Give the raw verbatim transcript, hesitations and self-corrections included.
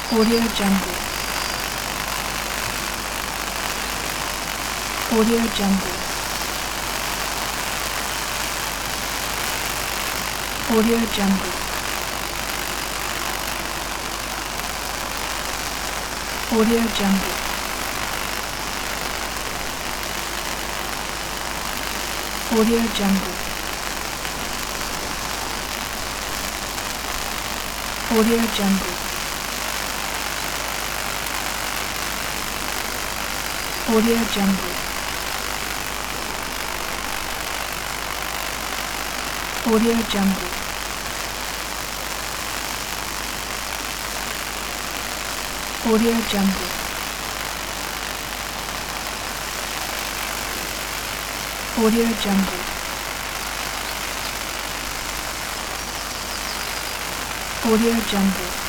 Audio Jungle. Audio Jungle. Audio Jungle. Audio Jungle. Audio Jungle. Audio Jungle. Audio Jungle. Audio Jungle. Audio Jungle. Audio Jungle. Audio Jungle.